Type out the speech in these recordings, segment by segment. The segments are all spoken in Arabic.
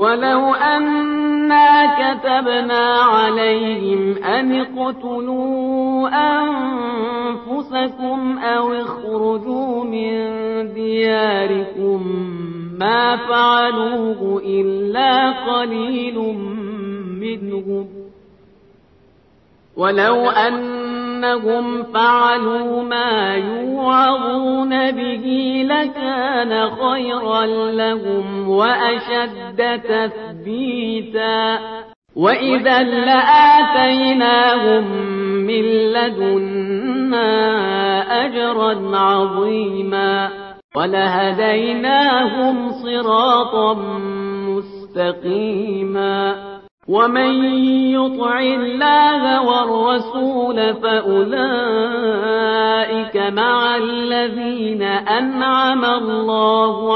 ولو أنا كتبنا عليهم أن اقتلوا أنفسكم أو اخرجوا من دياركم ما فعلوه إلا قليل منهم ولو أنهم فعلوا ما يوعظون به لكان خيرا لهم وأشد تثبيتا وإذا لآتيناهم من لدنا أجرا عظيما ولهديناهم صراطا مستقيما ومن يطع الله والرسول فأولئك مع الذين أنعم الله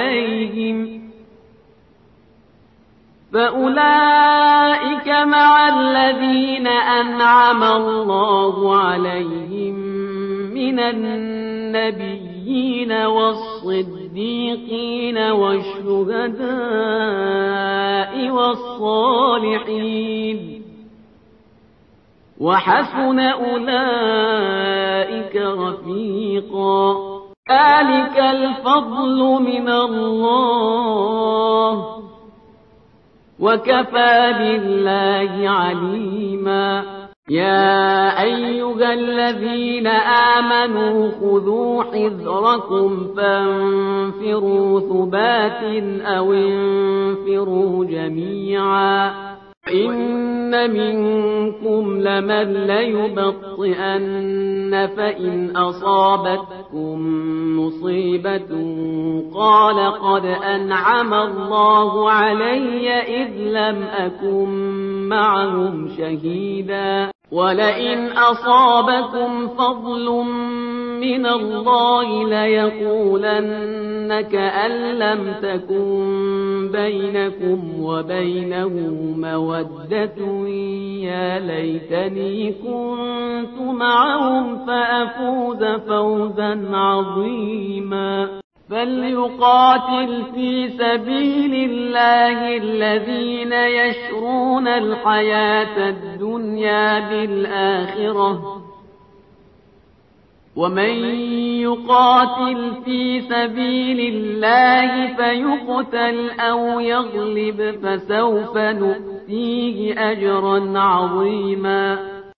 عليهم من النبيين والصديقين والشهداء والصالحين وحسن أولئك رفيقا ذلك الفضل من الله وكفى بالله عليما يا أيها الذين آمنوا خذوا حذركم فانفروا ثبات أو انفروا جميعا إن منكم لمن ليبطئن فإن أصابتكم مصيبة قال قد أنعم الله علي إذ لم أكن معهم شهيدا ولئن أصابكم فضل من الله ليقولن كأن لم تكن بينكم وبينه مودة يا ليتني كنت معهم فأفوز فوزا عظيما فليقاتل في سبيل الله الذين يشرون الحياة الدنيا بالآخرة ومن يقاتل في سبيل الله فيقتل أو يغلب فسوف نؤتيه أجرا عظيما